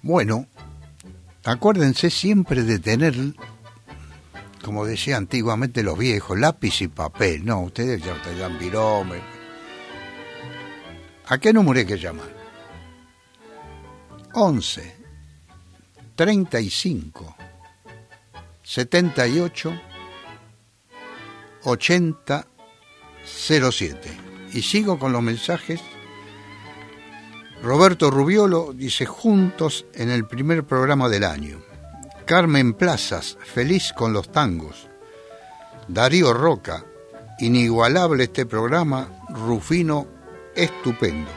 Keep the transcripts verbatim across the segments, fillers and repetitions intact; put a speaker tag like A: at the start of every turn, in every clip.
A: Bueno, acuérdense siempre de tener, como decía antiguamente los viejos, lápiz y papel. No, ustedes ya te dan virome. ¿A qué número hay que llamar? once, treinta y cinco, setenta y ocho, ochenta, cero siete. Y sigo con los mensajes. Roberto Rubiolo dice: juntos en el primer programa del año. Carmen Plazas, feliz con los tangos. Darío Roca, inigualable este programa. Rufino, estupendo.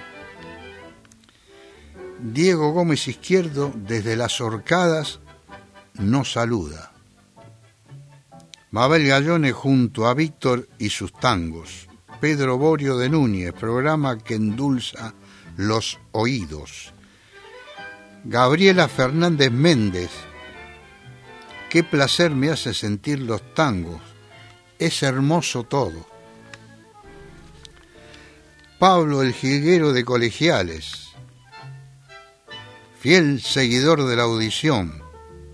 A: Diego Gómez Izquierdo, desde Las Orcadas, nos saluda. Mabel Gallone junto a Víctor y sus tangos. Pedro Borio de Núñez, programa que endulza los oídos. Gabriela Fernández Méndez, qué placer me hace sentir los tangos, es hermoso todo. Pablo el Jilguero de Colegiales, fiel seguidor de la audición.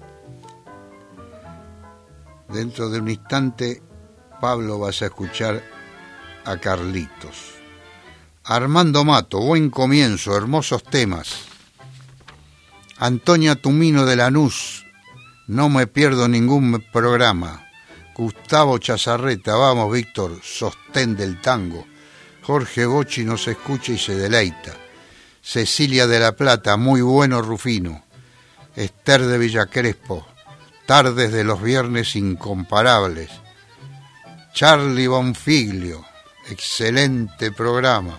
A: Dentro de un instante, Pablo, vas a escuchar a Carlitos. Armando Mato, buen comienzo, hermosos temas. Antonia Tumino de Lanús, no me pierdo ningún programa. Gustavo Chazarreta, vamos Víctor, sostén del tango. Jorge Bocci nos escucha y se deleita. Cecilia de la Plata, muy bueno Rufino. Esther de Villacrespo, tardes de los viernes incomparables. Charlie Bonfiglio, excelente programa.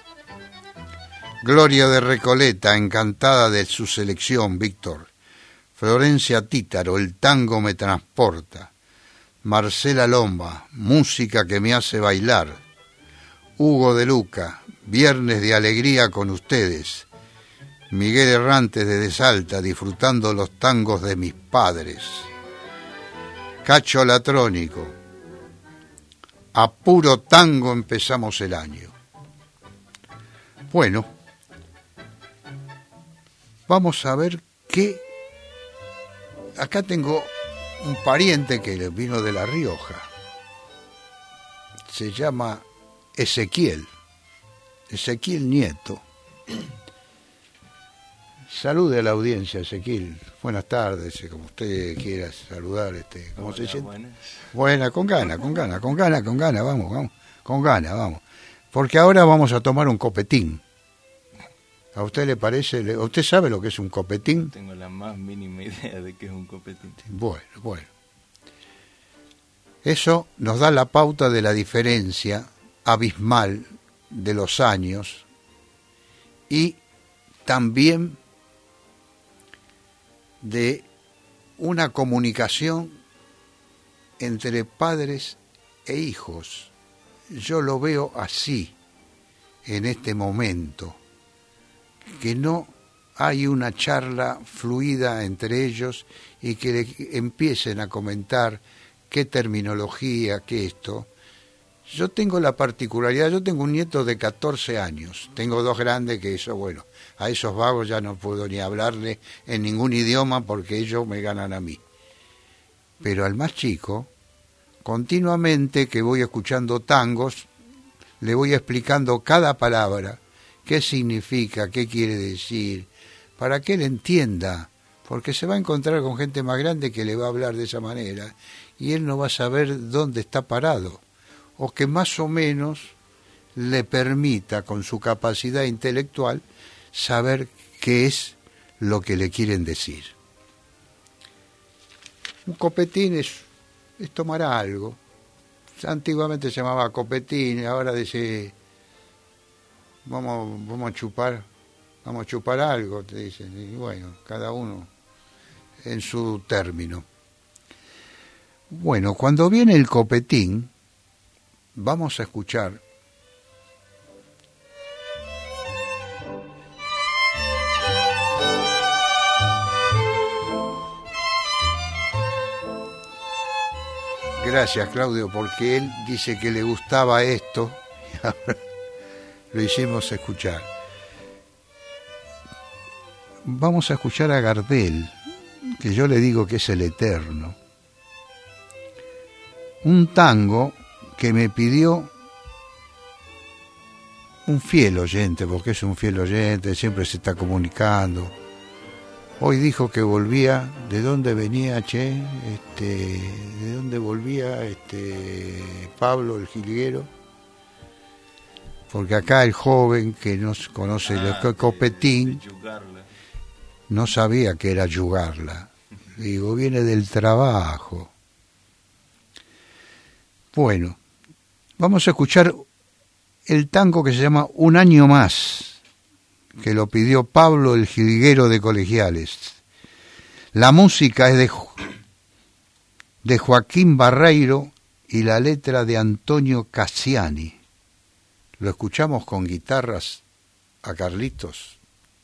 A: Gloria de Recoleta, encantada de su selección, Víctor. Florencia Títaro, el tango me transporta. Marcela Lomba, música que me hace bailar. Hugo de Luca, viernes de alegría con ustedes. Miguel Errante desde Salta, disfrutando los tangos de mis padres. Cacho Latrónico, a puro tango empezamos el año. Bueno, vamos a ver qué... Acá tengo un pariente que vino de La Rioja. Se llama Ezequiel. Ezequiel Nieto. Salude a la audiencia, Ezequiel. Buenas tardes, como usted quiera saludar. Este, ¿Cómo Hola, se siente? Buenas. Buena, con ganas, con ganas, con ganas, con ganas, vamos, vamos, con ganas, vamos. Porque ahora vamos a tomar un copetín. ¿A usted le parece? ¿Usted sabe lo que es un copetín?
B: No tengo la más mínima idea de qué es un copetín.
A: Bueno, bueno. Eso nos da la pauta de la diferencia abismal de los años y también de una comunicación entre padres e hijos. Yo lo veo así en este momento, que no hay una charla fluida entre ellos y que le empiecen a comentar qué terminología, qué esto. Yo tengo la particularidad, yo tengo un nieto de catorce años, tengo dos grandes que eso, bueno, a esos vagos ya no puedo ni hablarle en ningún idioma porque ellos me ganan a mí. Pero al más chico, continuamente que voy escuchando tangos, le voy explicando cada palabra, qué significa, qué quiere decir, para que él entienda, porque se va a encontrar con gente más grande que le va a hablar de esa manera y él no va a saber dónde está parado, o que más o menos le permita con su capacidad intelectual saber qué es lo que le quieren decir. Un copetín es, es tomar algo. Antiguamente se llamaba copetín, ahora dice vamos, vamos a chupar, vamos a chupar algo, te dicen, y bueno, cada uno en su término. Bueno, cuando viene el copetín, vamos a escuchar gracias, Claudio, porque él dice que le gustaba esto y ahora lo hicimos escuchar. vamos a escuchar a Gardel, que yo le digo que es el eterno. Un tango que me pidió un fiel oyente, porque es un fiel oyente, siempre se está comunicando. Hoy dijo que volvía, ¿de dónde venía, che? Este, ¿de dónde volvía este Pablo el jilguero? Porque acá el joven que no conoce ah, el copetín de, de no sabía que era yugarla. Digo, viene del trabajo. Bueno, vamos a escuchar el tango que se llama Un año más, que lo pidió Pablo el jilguero de Colegiales. La música es de, de Joaquín Barreiro y la letra de Antonio Cassiani. Lo escuchamos con guitarras a Carlitos.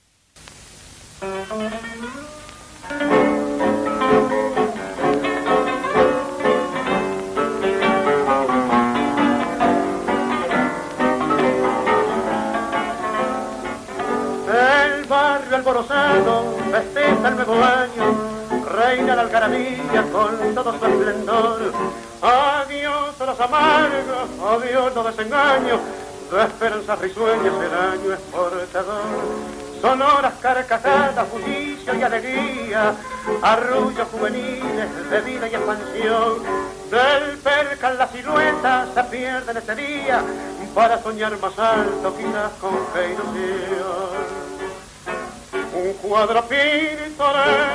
C: Alborozado, festeja el nuevo año, reina la algarabía con todo su esplendor. Adiós a los amargos, adiós los desengaños, de esperanzas risueñas el año es portador. Sonoras carcajadas, bullicio y alegría, arrullos juveniles de vida y expansión. Del percal las siluetas se pierden ese día, para soñar más alto quizás con fe y ilusión. Un cuadro pintoresco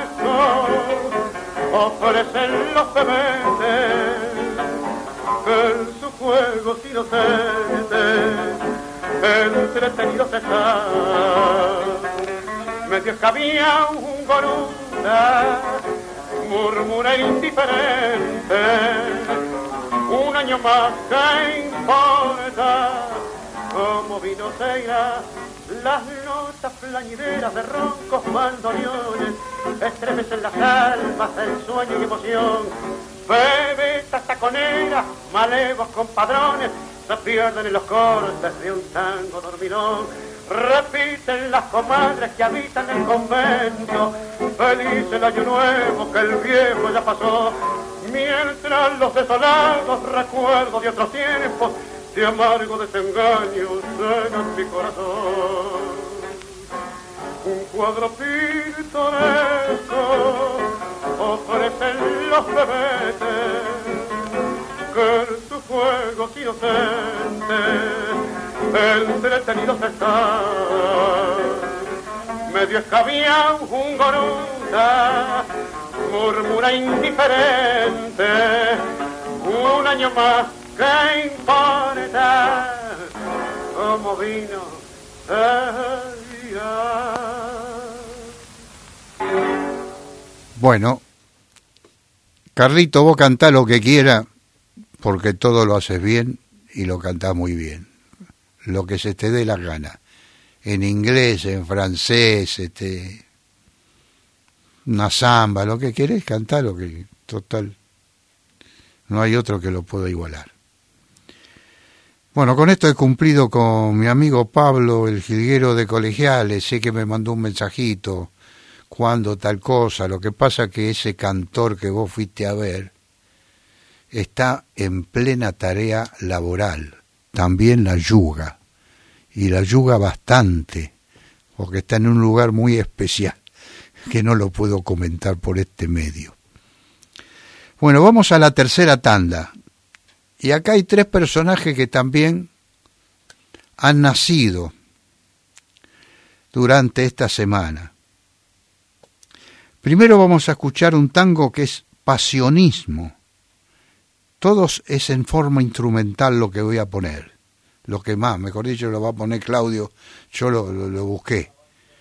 C: ofrecen los bebetes que en sus juegos inocentes entretenidos están. Medio escabía un goruda, murmura indiferente, un año más que importa, como vino se irá. Las notas plañideras de roncos bandoneones estremecen las almas del sueño y emoción. Bebetas taconeras, malevos compadrones, se pierden en los cortes de un tango dormilón. Repiten las comadres que habitan el convento, feliz el año nuevo que el viejo ya pasó. Mientras los desolados recuerdos de otros tiempos de amargo desengaño llenan mi corazón. Un cuadro pintoresco ofrecen los bebetes que en sus juegos inocentes entretenidos están. Medio escabía un goruda, murmura indiferente, un año más ¿qué importa cómo vino ella?
A: Bueno, Carlito, vos cantá lo que quiera, porque todo lo haces bien y lo cantás muy bien. Lo que se te dé la gana. En inglés, en francés, este, una samba, lo que querés, cantá lo que... Total, no hay otro que lo pueda igualar. Bueno, con esto he cumplido con mi amigo Pablo, el jilguero de Colegiales. Sé que me mandó un mensajito, cuando tal cosa. Lo que pasa que ese cantor que vos fuiste a ver está en plena tarea laboral. También la yuga, y la yuga bastante, porque está en un lugar muy especial, que no lo puedo comentar por este medio. Bueno, vamos a la tercera tanda. Y acá hay tres personajes que también han nacido durante esta semana. Primero vamos a escuchar un tango que es pasionismo. Todos es en forma instrumental lo que voy a poner. Lo que más, mejor dicho, lo va a poner Claudio, yo lo, lo, lo busqué.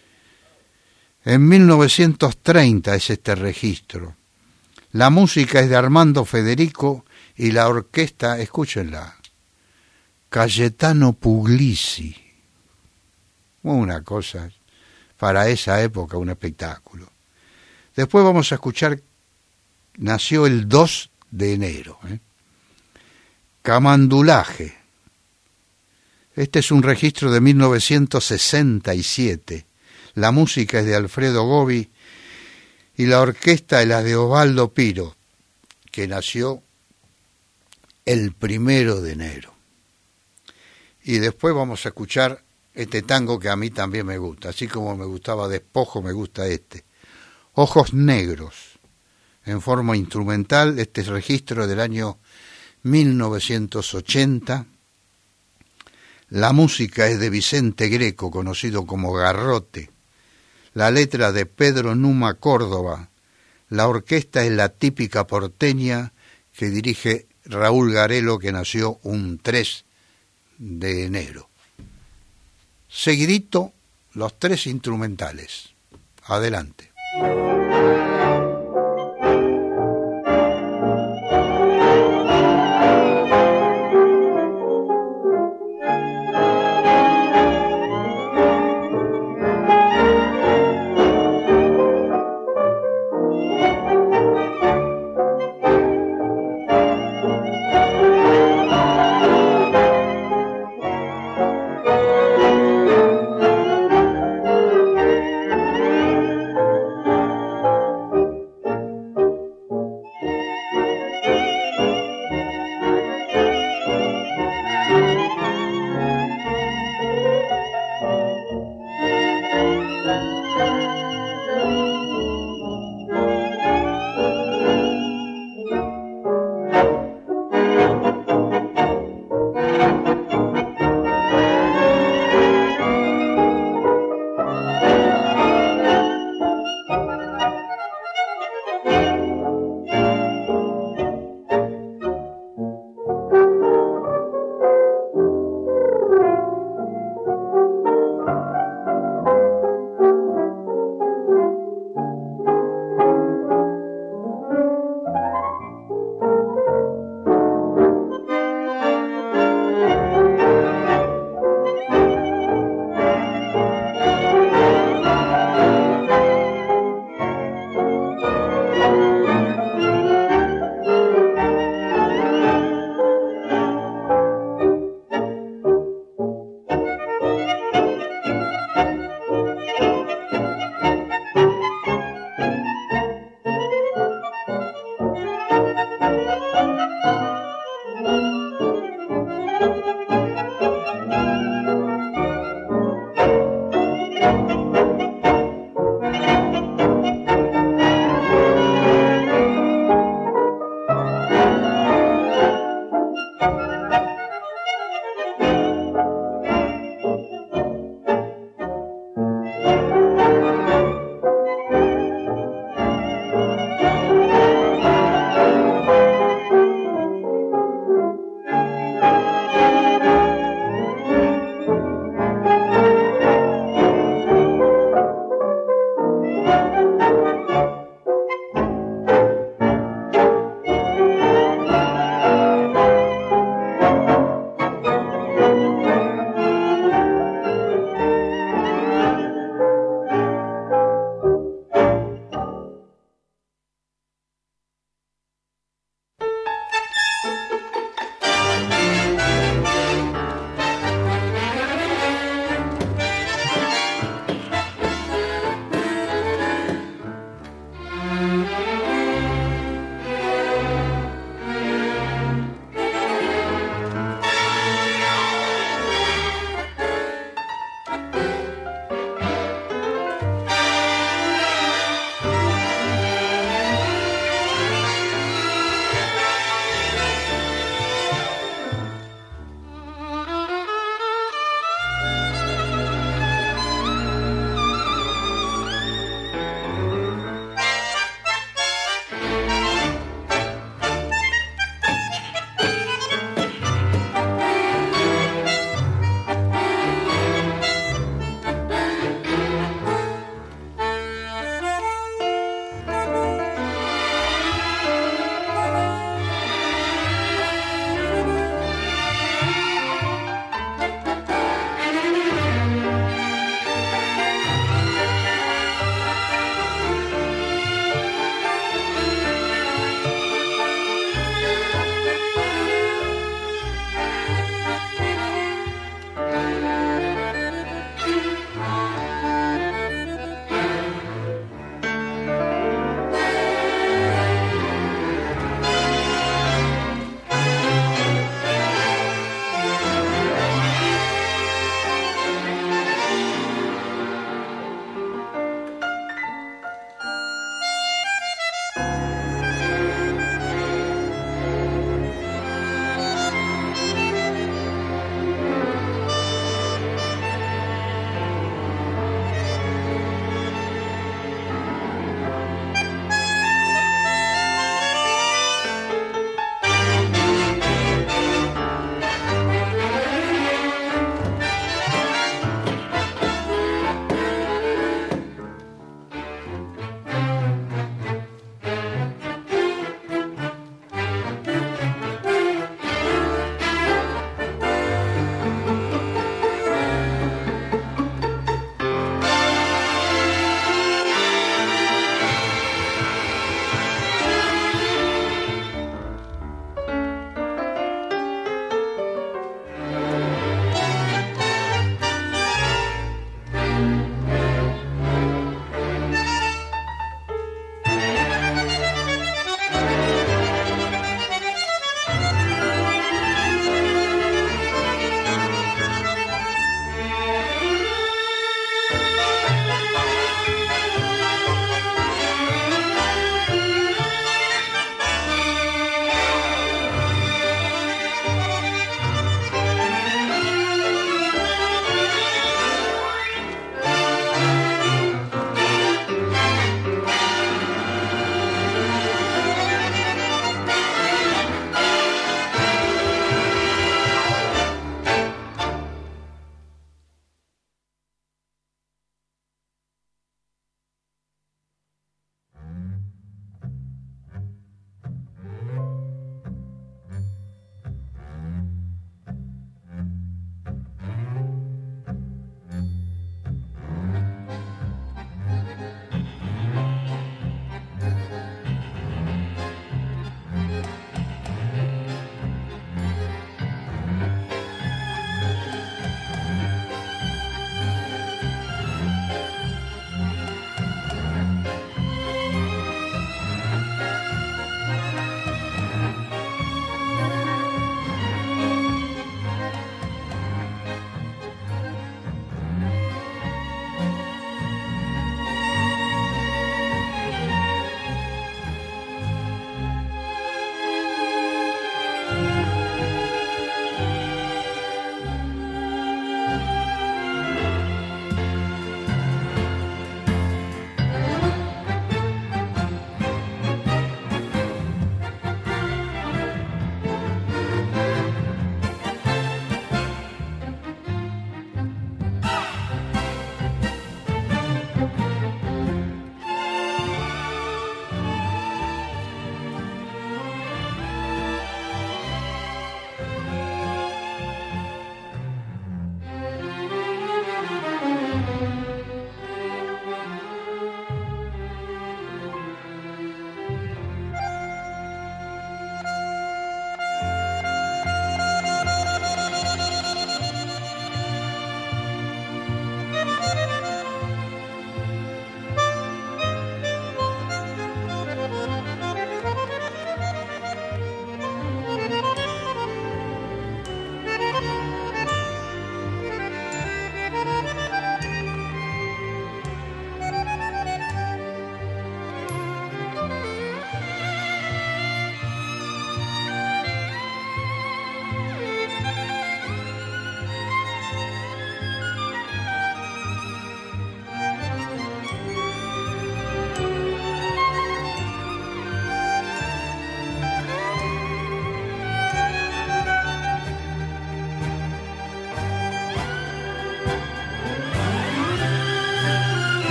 A: En mil novecientos treinta es este registro. La música es de Armando Federico y la orquesta, escúchenla, Cayetano Puglisi. Una cosa, para esa época, un espectáculo. Después vamos a escuchar, nació el dos de enero, ¿eh? Camandulaje. Este es un registro de mil novecientos sesenta y siete. la música es de Alfredo Gobi y la orquesta es la de Osvaldo Piro, que nació el primero de enero. Y después vamos a escuchar este tango que a mí también me gusta, así como me gustaba Despojo, me gusta este. Ojos Negros, en forma instrumental, este es registro del año mil novecientos ochenta. La música es de Vicente Greco, conocido como Garrote. La letra de Pedro Numa Córdoba. La orquesta es la típica porteña que dirige Raúl Garelo, que nació un tres de enero. Seguidito, los tres instrumentales. Adelante.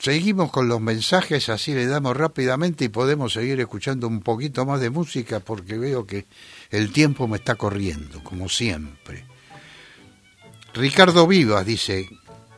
A: seguimos con los mensajes, así le damos rápidamente y podemos seguir escuchando un poquito más de música porque veo que el tiempo me está corriendo, como siempre. Ricardo Vivas dice,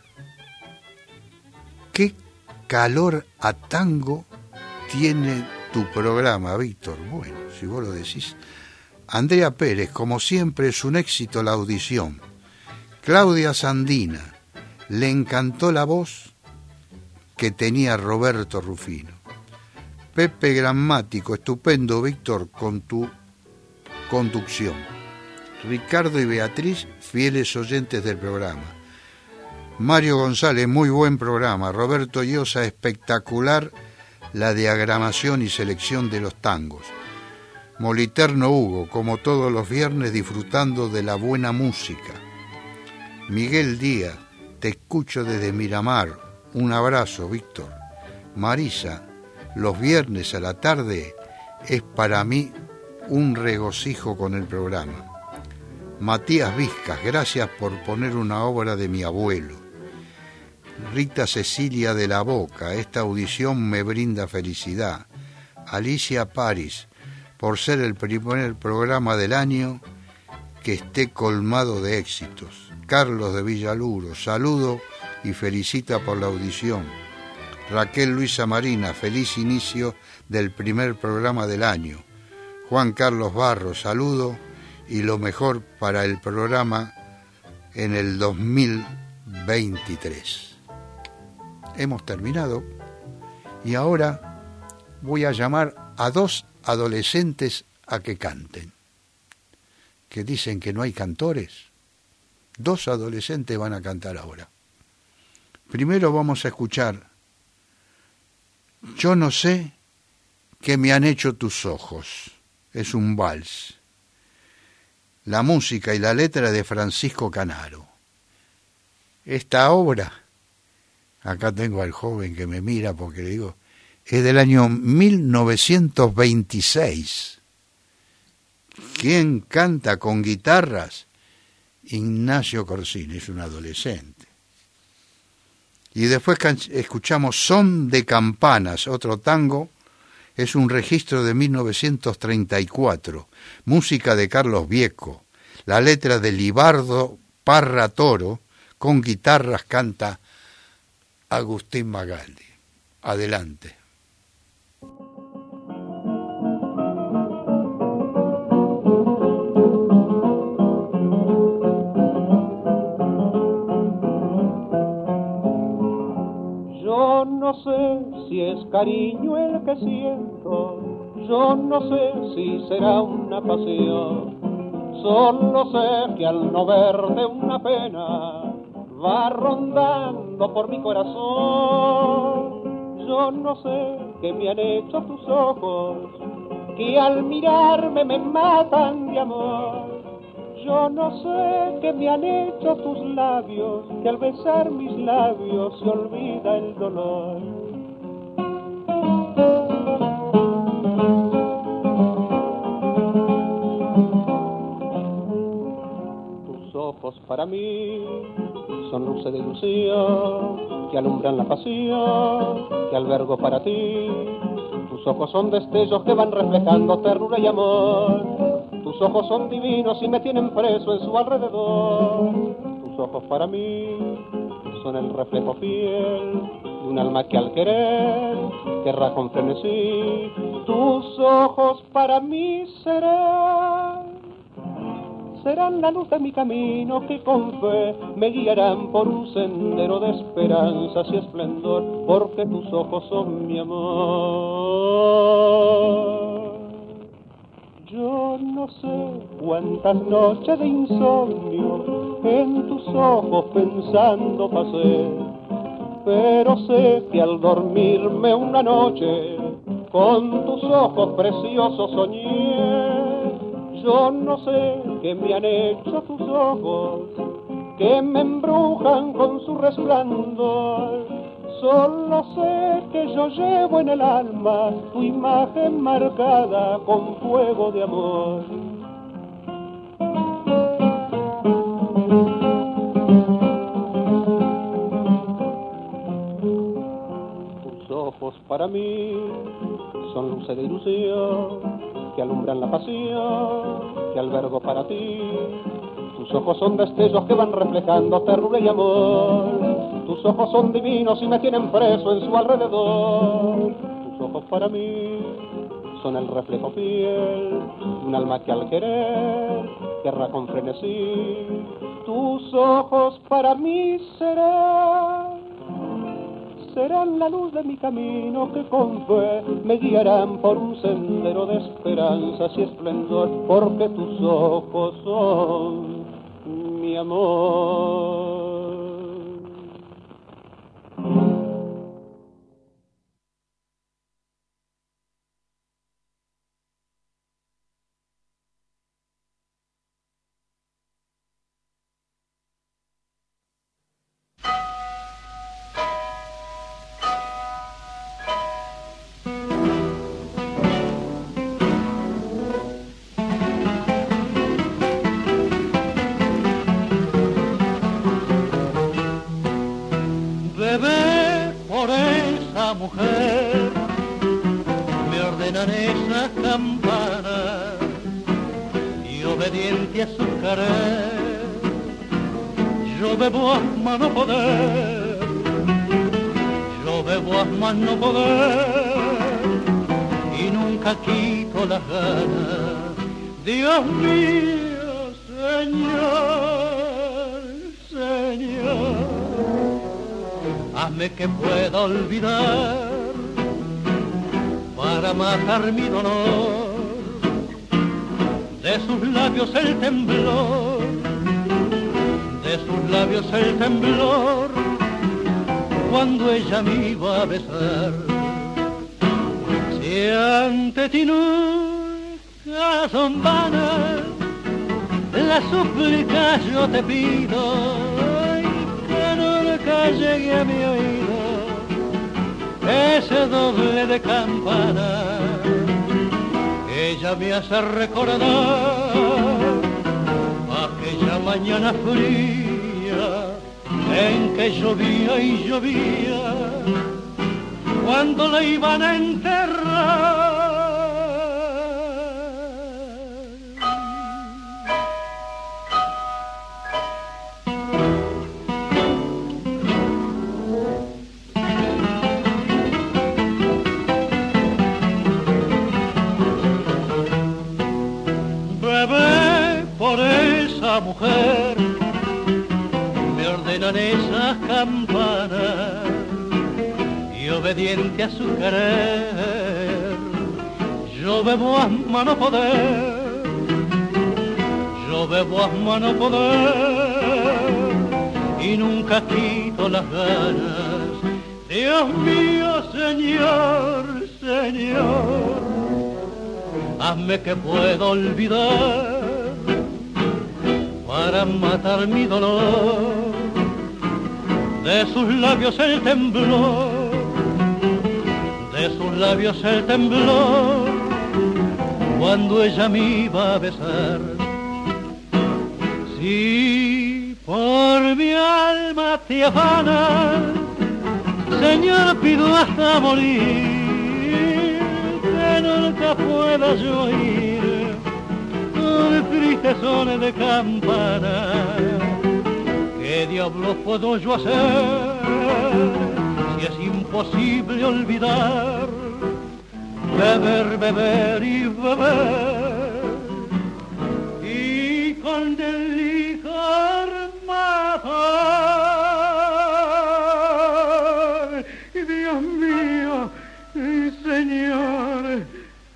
A: ¿qué calor a tango tiene tu programa, Víctor? Bueno, si vos lo decís. Andrea Pérez, como siempre es un éxito la audición. Claudia Sandina, le encantó la voz que tenía Roberto Rufino. Pepe Gramático, estupendo, Víctor, con tu conducción. Ricardo y Beatriz, fieles oyentes del programa. Mario González, muy buen programa. Roberto Llosa, espectacular la diagramación y selección de los tangos. Moliterno Hugo, como todos los viernes, disfrutando de la buena música. Miguel Díaz, te escucho desde Miramar. Un abrazo, Víctor. Marisa, los viernes a la tarde es para mí un regocijo con el programa. Matías Vizcas, gracias por poner una obra de mi abuelo. Rita Cecilia de la Boca, esta audición me brinda felicidad. Alicia Paris, por ser el primer programa del año que esté colmado de éxitos. Carlos de Villaluro, saludo y felicita por la audición. Raquel Luisa Marina, feliz inicio del primer programa del año. Juan Carlos Barros, saludo y lo mejor para el programa en el dos mil veintitrés. Hemos terminado y ahora voy a llamar a dos adolescentes a que canten. Que dicen que no hay cantores. Dos adolescentes van a cantar ahora. Primero vamos a escuchar Yo no sé qué me han hecho tus ojos. Es un vals. La música y la letra de Francisco Canaro. Esta obra, acá tengo al joven que me mira porque le digo, es del año mil novecientos veintiséis. ¿Quién canta con guitarras? Ignacio Corsini, es un adolescente. Y después escuchamos Son de Campanas, otro tango, es un registro de mil novecientos treinta y cuatro, música de Carlos Vieco, la letra de Libardo Parra Toro, con guitarras canta Agustín Magaldi. Adelante.
C: Yo no sé si es cariño el que siento, yo no sé si será una pasión, solo sé que al no verte una pena va rondando por mi corazón. Yo no sé qué me han hecho tus ojos, que al mirarme me matan de amor. Yo no sé qué me han hecho tus labios, que al besar mis labios se olvida el dolor. Tus ojos para mí son luces de ilusión que alumbran la pasión que albergo para ti. Tus ojos son destellos que van reflejando ternura y amor. Tus ojos son divinos y me tienen preso en su alrededor. Tus ojos para mí son el reflejo fiel de un alma que al querer querrá con frenesí. Tus ojos para mí serán, serán la luz de mi camino que con fe me guiarán por un sendero de esperanzas y esplendor, porque tus ojos son mi amor. Yo no sé cuántas noches de insomnio en tus ojos pensando pasé, pero sé que al dormirme una noche con tus ojos preciosos soñé. Yo no sé qué me han hecho tus ojos, que me embrujan con su resplandor. Solo sé que yo llevo en el alma tu imagen marcada con fuego de amor.
D: para mí son luces de ilusión que alumbran la pasión que albergo para ti. Tus ojos son destellos que van reflejando ternura y amor. Tus ojos son divinos y me tienen preso en su alrededor. Tus ojos para mí son el reflejo fiel de un alma que al querer querrá con frenesí. Tus ojos para mí serán, serán la luz de mi camino que con fe me guiarán por un sendero de esperanzas y esplendor, porque tus ojos son mi amor.
E: Mujer, me ordenan esas campanas y obediente a su querer, yo bebo a más no poder, yo bebo a más no poder y nunca quito las ganas. Dios mío, Señor, Señor, hazme que pueda olvidar para matar mi dolor, de sus labios el temblor, de sus labios el temblor, cuando ella me iba a besar. Si ante ti nunca son vanas las súplicas yo te pido, que llegue a mi oído ese doble de campana que ella me hace recordar aquella mañana fría en que llovía y llovía cuando la iban a enterrar. Mujer, me ordenan esas campanas y obediente a su querer, yo bebo a mano poder, yo bebo a mano poder y nunca quito las ganas. Dios mío, Señor, Señor, hazme que pueda olvidar para matar mi dolor, de sus labios el temblor, de sus labios el temblor, cuando ella me iba a besar. Si por mi alma te afana, Señor, pido hasta morir, que nunca pueda yo oír tristes sones de campana. ¿Qué diablos puedo yo hacer si es imposible olvidar? Beber, beber y beber y con el licor matar. Dios mío, Señor,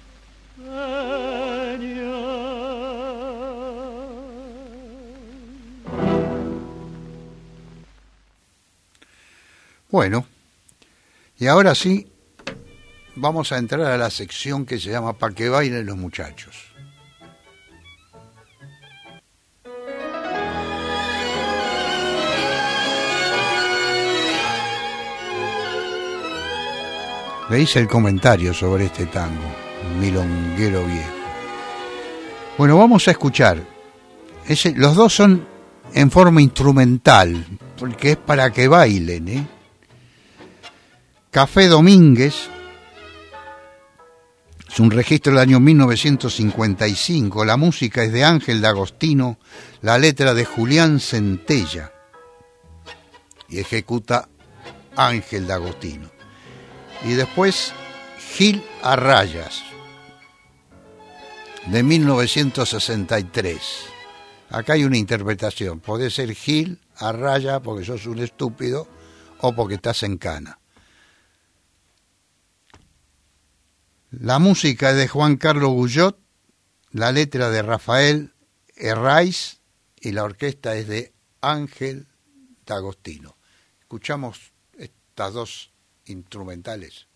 A: Bueno, y ahora sí, vamos a entrar a la sección que se llama Pa' que bailen los muchachos. Le hice el comentario sobre este tango, milonguero viejo. Bueno, vamos a escuchar. Ese, los dos son en forma instrumental, porque es para que bailen, ¿eh? Café Domínguez Es un registro del año mil novecientos cincuenta y cinco. La música es de Ángel D'Agostino, la letra de Julián Centella y ejecuta Ángel D'Agostino. Y después Gil a Rayas, de mil novecientos sesenta y tres. Acá hay una interpretación. Podés ser Gil a raya porque sos un estúpido o porque estás en cana. La música es de Juan Carlos Guyot, la letra de Rafael Herraiz y la orquesta es de Ángel D'Agostino. Escuchamos estas dos instrumentales.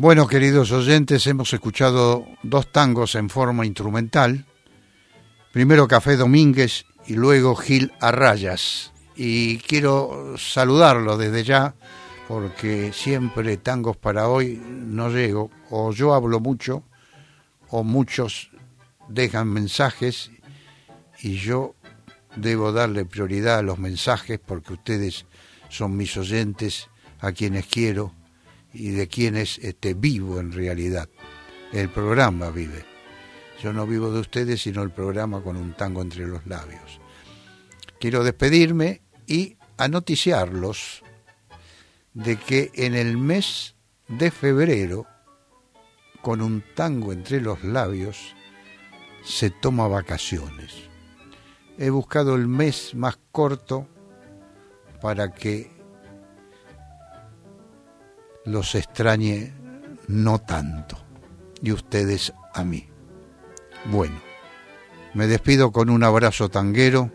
A: Bueno, queridos oyentes, hemos escuchado dos tangos en forma instrumental. Primero Café Domínguez y luego Gil Arrayas. Y quiero saludarlo desde ya, porque siempre tangos para hoy no llego. O yo hablo mucho, o muchos dejan mensajes, y yo debo darle prioridad a los mensajes porque ustedes son mis oyentes, a quienes quiero y de quienes este, vivo en realidad. El programa vive. Yo no vivo de ustedes, sino el programa con un tango entre los labios. Quiero despedirme y anoticiarlos de que en el mes de febrero, con un tango entre los labios, se toma vacaciones. He buscado el mes más corto para que los extrañe no tanto, y ustedes a mí. Bueno, me despido con un abrazo tanguero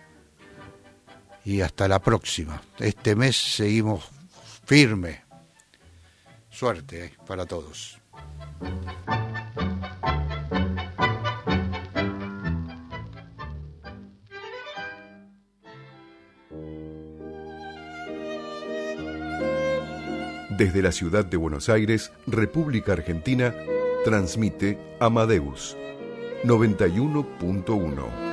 A: y hasta la próxima. Este mes seguimos firme. Suerte eh, para todos.
F: Desde la ciudad de Buenos Aires, República Argentina, transmite Amadeus noventa y uno punto uno.